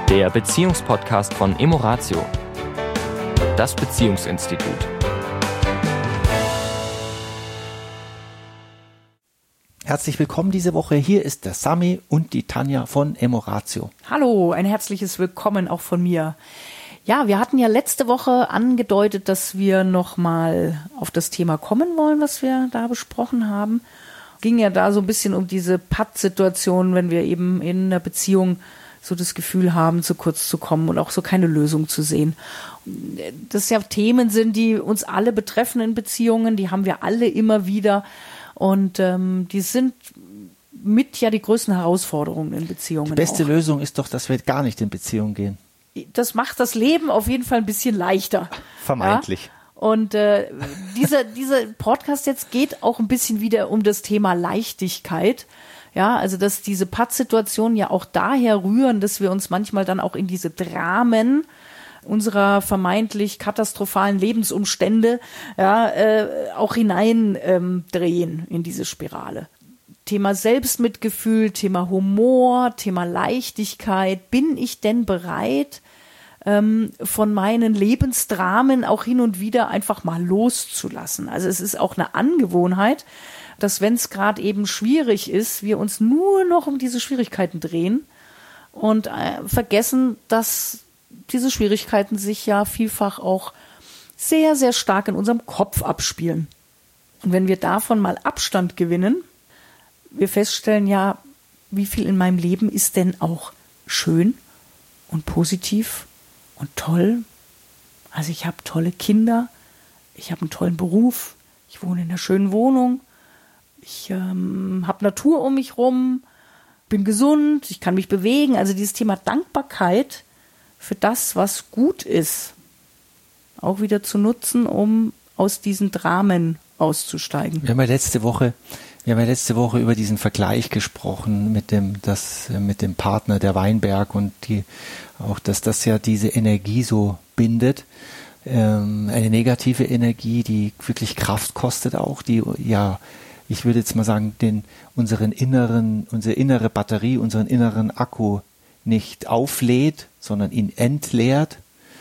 Der Beziehungspodcast von Emoratio, das Beziehungsinstitut. Herzlich willkommen diese Woche. Hier ist der Sami und die Tanja von Emoratio. Hallo, ein herzliches Willkommen auch von mir. Ja, wir hatten ja letzte Woche angedeutet, dass wir nochmal auf das Thema kommen wollen, was wir da besprochen haben. Ging ja da so ein bisschen um diese Patt-Situation, wenn wir eben in einer Beziehung so das Gefühl haben, zu kurz zu kommen und auch so keine Lösung zu sehen. Das ja Themen sind, die uns alle betreffen in Beziehungen, die haben wir alle immer wieder. Und die sind mit ja die größten Herausforderungen in Beziehungen. Die beste auch. Lösung ist doch, dass wir gar nicht in Beziehung gehen. Das macht das Leben auf jeden Fall ein bisschen leichter. Vermeintlich. Ja? Und dieser Podcast jetzt geht auch ein bisschen wieder um das Thema Leichtigkeit. Ja, also dass diese Pattsituationen ja auch daher rühren, dass wir uns manchmal dann auch in diese Dramen unserer vermeintlich katastrophalen Lebensumstände auch hinein drehen in diese Spirale. Thema Selbstmitgefühl, Thema Humor, Thema Leichtigkeit. Bin ich denn bereit, von meinen Lebensdramen auch hin und wieder einfach mal loszulassen? Also es ist auch eine Angewohnheit, dass wenn es gerade eben schwierig ist, wir uns nur noch um diese Schwierigkeiten drehen und vergessen, dass diese Schwierigkeiten sich ja vielfach auch sehr, sehr stark in unserem Kopf abspielen. Und wenn wir davon mal Abstand gewinnen, wir feststellen ja, wie viel in meinem Leben ist denn auch schön und positiv und toll. Also ich habe tolle Kinder, ich habe einen tollen Beruf, ich wohne in einer schönen Wohnung, ich habe Natur um mich rum, bin gesund, ich kann mich bewegen. Also dieses Thema Dankbarkeit für das, was gut ist, auch wieder zu nutzen, um aus diesen Dramen auszusteigen. Wir haben ja letzte Woche über diesen Vergleich gesprochen mit dem Partner der Weinberg und dass das ja diese Energie so bindet. Eine negative Energie, die wirklich Kraft kostet auch, die ja, ich würde jetzt mal sagen, unsere innere Batterie, unseren inneren Akku nicht auflädt, sondern ihn entleert.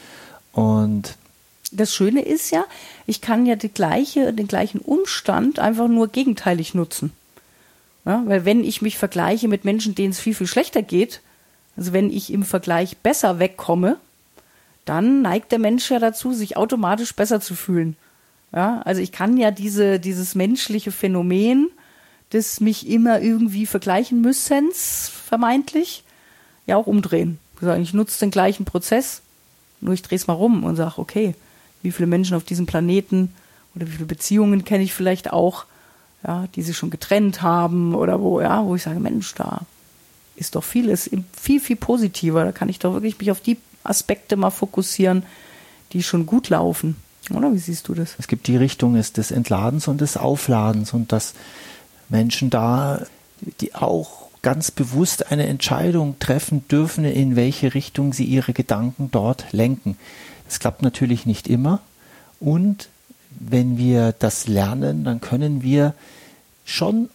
Und das Schöne ist ja, ich kann ja den gleichen Umstand einfach nur gegenteilig nutzen. Ja, weil wenn ich mich vergleiche mit Menschen, denen es viel, viel schlechter geht, also wenn ich im Vergleich besser wegkomme, dann neigt der Mensch ja dazu, sich automatisch besser zu fühlen. Ja, also ich kann ja dieses menschliche Phänomen des mich immer irgendwie vergleichen müssens, vermeintlich, ja auch umdrehen. Ich nutze den gleichen Prozess, nur ich drehe es mal rum und sage, okay, wie viele Menschen auf diesem Planeten oder wie viele Beziehungen kenne ich vielleicht auch, ja, die sich schon getrennt haben oder wo ich sage, Mensch, da ist doch vieles viel, viel positiver. Da kann ich doch wirklich mich auf die Aspekte mal fokussieren, die schon gut laufen. Oder wie siehst du das? Es gibt die Richtung des Entladens und des Aufladens und dass Menschen da, die auch ganz bewusst eine Entscheidung treffen dürfen, in welche Richtung sie ihre Gedanken dort lenken. Das klappt natürlich nicht immer und wenn wir das lernen, dann können wir schon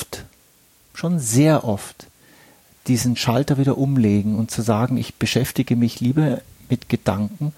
sehr oft diesen Schalter wieder umlegen und zu sagen, ich beschäftige mich lieber mit Gedanken,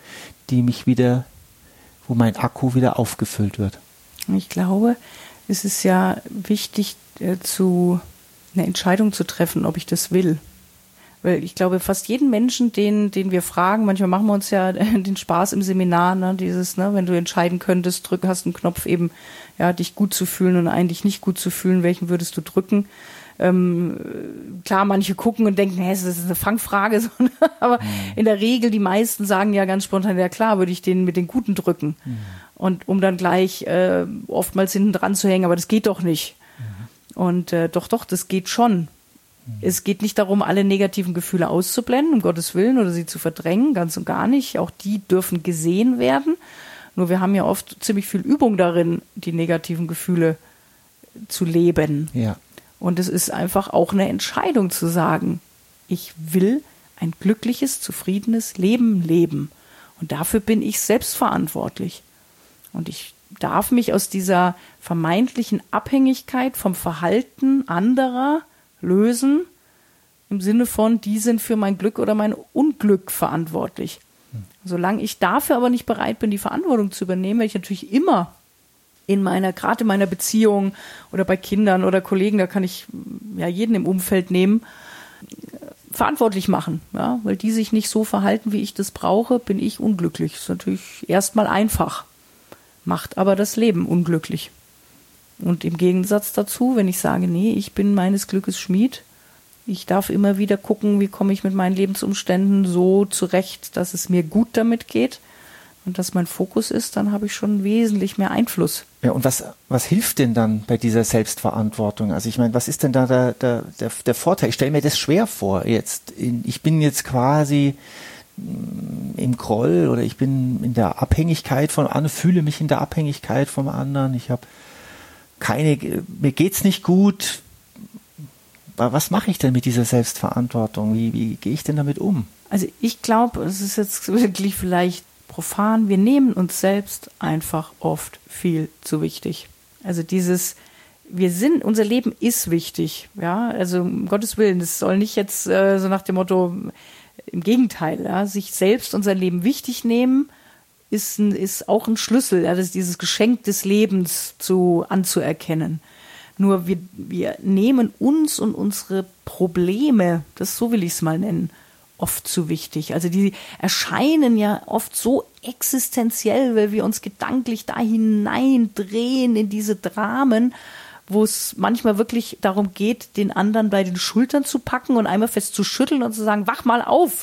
wo mein Akku wieder aufgefüllt wird. Ich glaube, es ist ja wichtig, eine Entscheidung zu treffen, ob ich das will. Weil ich glaube, fast jeden Menschen, den wir fragen, manchmal machen wir uns ja den Spaß im Seminar, wenn du entscheiden könntest, hast einen Knopf eben, ja, dich gut zu fühlen und eigentlich nicht gut zu fühlen, welchen würdest du drücken? Klar, manche gucken und denken, das ist eine Fangfrage, aber in der Regel, die meisten sagen ja ganz spontan, ja klar, würde ich den mit den Guten drücken. Und um dann gleich oftmals hinten dran zu hängen, aber das geht doch nicht. Und doch, das geht schon. Es geht nicht darum, alle negativen Gefühle auszublenden, um Gottes Willen, oder sie zu verdrängen, ganz und gar nicht. Auch die dürfen gesehen werden. Nur wir haben ja oft ziemlich viel Übung darin, die negativen Gefühle zu leben. Ja. Und es ist einfach auch eine Entscheidung zu sagen, ich will ein glückliches, zufriedenes Leben leben. Und dafür bin ich selbst verantwortlich. Und ich darf mich aus dieser vermeintlichen Abhängigkeit vom Verhalten anderer lösen, im Sinne von, die sind für mein Glück oder mein Unglück verantwortlich. Solange ich dafür aber nicht bereit bin, die Verantwortung zu übernehmen, werde ich natürlich immer gerade in meiner Beziehung oder bei Kindern oder Kollegen, da kann ich ja jeden im Umfeld nehmen, verantwortlich machen, ja, weil die sich nicht so verhalten, wie ich das brauche, bin ich unglücklich. Das ist natürlich erstmal einfach, macht aber das Leben unglücklich. Und im Gegensatz dazu, wenn ich sage, nee, ich bin meines Glückes Schmied, ich darf immer wieder gucken, wie komme ich mit meinen Lebensumständen so zurecht, dass es mir gut damit geht und dass mein Fokus ist, dann habe ich schon wesentlich mehr Einfluss. Ja, und was hilft denn dann bei dieser Selbstverantwortung? Also ich meine, was ist denn da der Vorteil? Ich stelle mir das schwer vor jetzt. Ich bin jetzt quasi im Groll oder ich bin in der Abhängigkeit von anderen, fühle mich in der Abhängigkeit vom anderen. Ich habe mir geht's nicht gut. Was mache ich denn mit dieser Selbstverantwortung? Wie gehe ich denn damit um? Also ich glaube, es ist jetzt wirklich vielleicht profan, wir nehmen uns selbst einfach oft viel zu wichtig. Also unser Leben ist wichtig, ja, also um Gottes Willen, es soll nicht jetzt so nach dem Motto, im Gegenteil, ja, sich selbst unser Leben wichtig nehmen, ist auch ein Schlüssel, ja, das dieses Geschenk des Lebens anzuerkennen. Nur wir nehmen uns und unsere Probleme, so will ich es mal nennen, oft zu wichtig. Also die erscheinen ja oft so existenziell, weil wir uns gedanklich da hineindrehen in diese Dramen, wo es manchmal wirklich darum geht, den anderen bei den Schultern zu packen und einmal fest zu schütteln und zu sagen, wach mal auf.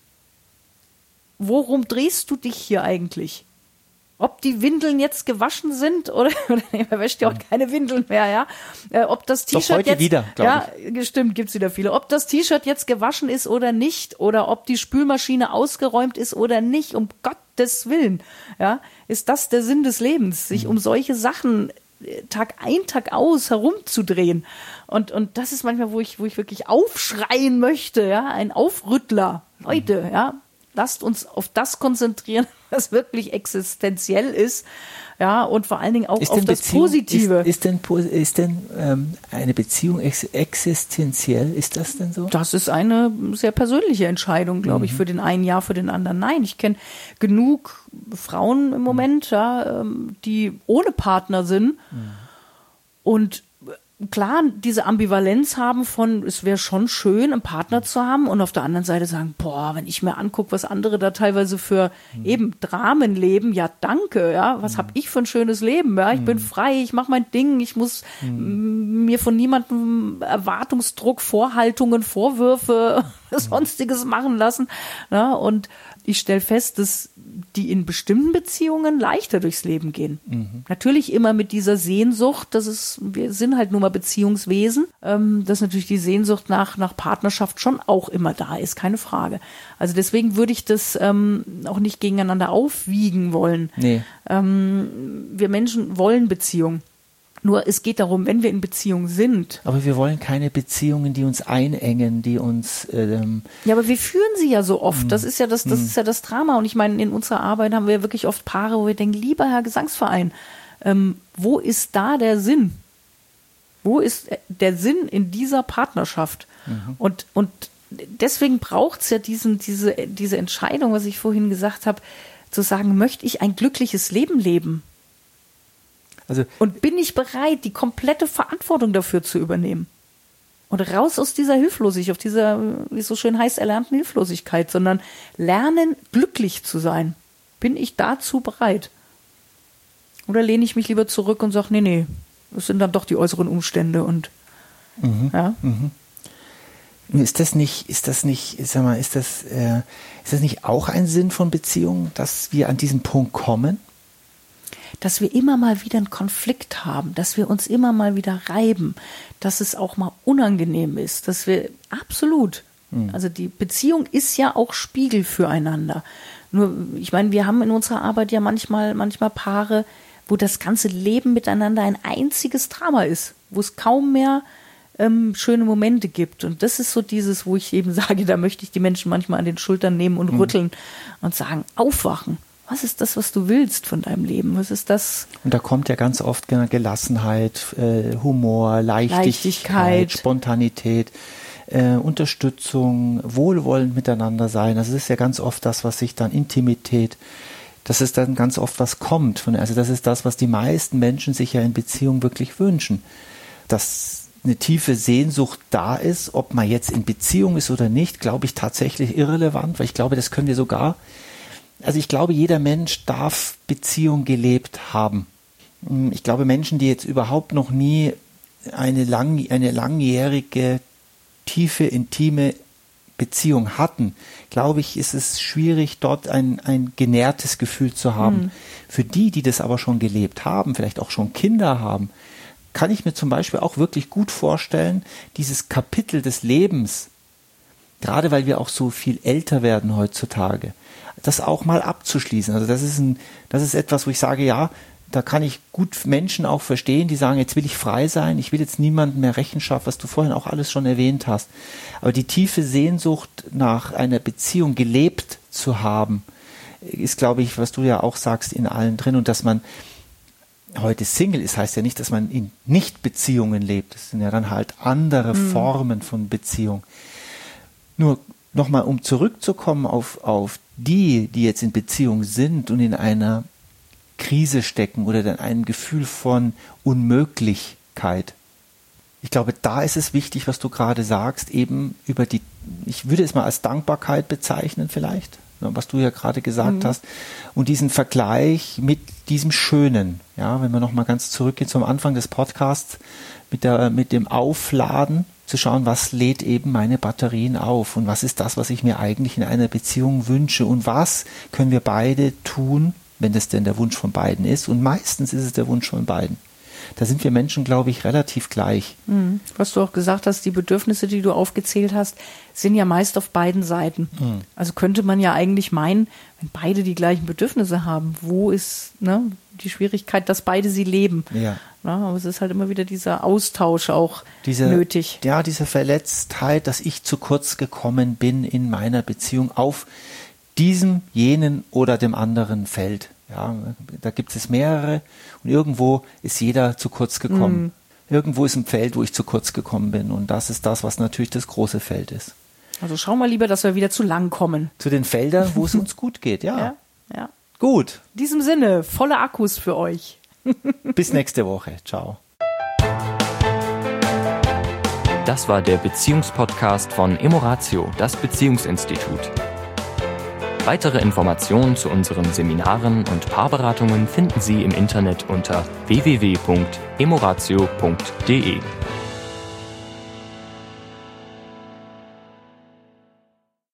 Worum drehst du dich hier eigentlich? Ob die Windeln jetzt gewaschen sind oder man wäscht ja auch keine Windeln mehr, ja. Ob das T-Shirt heute jetzt wieder, ja, stimmt, gibt's wieder viele. Ob das T-Shirt jetzt gewaschen ist oder nicht, oder ob die Spülmaschine ausgeräumt ist oder nicht, um Gottes Willen, ja, ist das der Sinn des Lebens, sich um solche Sachen Tag ein, Tag aus herumzudrehen. Und das ist manchmal, wo ich wirklich aufschreien möchte, ja, ein Aufrüttler. Leute, ja, lasst uns auf das konzentrieren, was wirklich existenziell ist, ja, und vor allen Dingen auch auf das Positive. Ist denn eine Beziehung existenziell? Ist das denn so? Das ist eine sehr persönliche Entscheidung, glaube ich, für den einen ja, für den anderen nein. Ich kenne genug Frauen im Moment, ja, die ohne Partner sind und klar diese Ambivalenz haben von, es wäre schon schön, einen Partner zu haben und auf der anderen Seite sagen, boah, wenn ich mir angucke, was andere da teilweise für eben Dramen leben, ja danke, ja, was habe ich für ein schönes Leben, ja, ich bin frei, ich mache mein Ding, ich muss mir von niemandem Erwartungsdruck, Vorhaltungen, Vorwürfe, Sonstiges machen lassen, ja, und ich stelle fest, dass die in bestimmten Beziehungen leichter durchs Leben gehen. Natürlich immer mit dieser Sehnsucht, wir sind halt nun mal Beziehungswesen, dass natürlich die Sehnsucht nach Partnerschaft schon auch immer da ist, keine Frage. Also deswegen würde ich das auch nicht gegeneinander aufwiegen wollen. Nee. Wir Menschen wollen Beziehung. Nur es geht darum, wenn wir in Beziehung sind. Aber wir wollen keine Beziehungen, die uns einengen, die uns ja, aber wir führen sie ja so oft. Das ist ja das ist ja das Drama. Und ich meine, in unserer Arbeit haben wir ja wirklich oft Paare, wo wir denken, lieber Herr Gesangsverein, wo ist da der Sinn? Wo ist der Sinn in dieser Partnerschaft? Und deswegen braucht es ja diese Entscheidung, was ich vorhin gesagt habe, zu sagen, möchte ich ein glückliches Leben leben? Also, und bin ich bereit, die komplette Verantwortung dafür zu übernehmen? Und raus aus dieser Hilflosigkeit, auf dieser, wie es so schön heißt, erlernten Hilflosigkeit, sondern lernen, glücklich zu sein. Bin ich dazu bereit? Oder lehne ich mich lieber zurück und sage, nee, das sind dann doch die äußeren Umstände und ja. Ist das nicht auch ein Sinn von Beziehungen, dass wir an diesen Punkt kommen? Dass wir immer mal wieder einen Konflikt haben, dass wir uns immer mal wieder reiben, dass es auch mal unangenehm ist, dass wir absolut, also die Beziehung ist ja auch Spiegel füreinander. Nur, ich meine, wir haben in unserer Arbeit ja manchmal Paare, wo das ganze Leben miteinander ein einziges Drama ist, wo es kaum mehr schöne Momente gibt. Und das ist so dieses, wo ich eben sage, da möchte ich die Menschen manchmal an den Schultern nehmen und rütteln und sagen, aufwachen. Was ist das, was du willst von deinem Leben? Was ist das? Und da kommt ja ganz oft Gelassenheit, Humor, Leichtigkeit, Spontanität. Unterstützung, wohlwollend miteinander sein. Also das ist ja ganz oft das, was sich dann Intimität, dass es dann ganz oft was kommt. Also das ist das, was die meisten Menschen sich ja in Beziehung wirklich wünschen. Dass eine tiefe Sehnsucht da ist, ob man jetzt in Beziehung ist oder nicht, glaube ich tatsächlich irrelevant, weil ich glaube, das können wir sogar, also ich glaube, jeder Mensch darf Beziehung gelebt haben. Ich glaube, Menschen, die jetzt überhaupt noch nie eine langjährige, tiefe, intime Beziehung hatten, glaube ich, ist es schwierig, dort ein genährtes Gefühl zu haben. Für die das aber schon gelebt haben, vielleicht auch schon Kinder haben, kann ich mir zum Beispiel auch wirklich gut vorstellen, dieses Kapitel des Lebens, gerade weil wir auch so viel älter werden heutzutage, das auch mal abzuschließen. Also das ist etwas, wo ich sage, ja, da kann ich gut Menschen auch verstehen, die sagen, jetzt will ich frei sein, ich will jetzt niemandem mehr Rechenschaft, was du vorhin auch alles schon erwähnt hast. Aber die tiefe Sehnsucht nach einer Beziehung gelebt zu haben, ist, glaube ich, was du ja auch sagst, in allen drin. Und dass man heute Single ist, heißt ja nicht, dass man in Nicht-Beziehungen lebt. Das sind ja dann halt andere Formen von Beziehung. Nur nochmal, um zurückzukommen auf die jetzt in Beziehung sind und in einer Krise stecken oder dann ein Gefühl von Unmöglichkeit. Ich glaube, da ist es wichtig, was du gerade sagst, eben über ich würde es mal als Dankbarkeit bezeichnen vielleicht, was du ja gerade gesagt hast, und diesen Vergleich mit diesem Schönen, ja, wenn wir nochmal ganz zurückgehen zum Anfang des Podcasts, mit dem Aufladen, zu schauen, was lädt eben meine Batterien auf und was ist das, was ich mir eigentlich in einer Beziehung wünsche und was können wir beide tun, wenn das denn der Wunsch von beiden ist. Und meistens ist es der Wunsch von beiden. Da sind wir Menschen, glaube ich, relativ gleich. Was du auch gesagt hast, die Bedürfnisse, die du aufgezählt hast, sind ja meist auf beiden Seiten. Also könnte man ja eigentlich meinen, wenn beide die gleichen Bedürfnisse haben, wo ist die Schwierigkeit, dass beide sie leben? Ja. Aber es ist halt immer wieder dieser Austausch auch nötig. Ja, diese Verletztheit, dass ich zu kurz gekommen bin in meiner Beziehung auf diesem, jenen oder dem anderen Feld. Ja, da gibt es mehrere und irgendwo ist jeder zu kurz gekommen. Irgendwo ist ein Feld, wo ich zu kurz gekommen bin und das ist das, was natürlich das große Feld ist. Also schauen wir lieber, dass wir wieder zu lang kommen. Zu den Feldern, wo es uns gut geht, ja. Ja. Gut. In diesem Sinne, volle Akkus für euch. Bis nächste Woche. Ciao. Das war der Beziehungspodcast von Emoratio, das Beziehungsinstitut. Weitere Informationen zu unseren Seminaren und Paarberatungen finden Sie im Internet unter www.emoratio.de.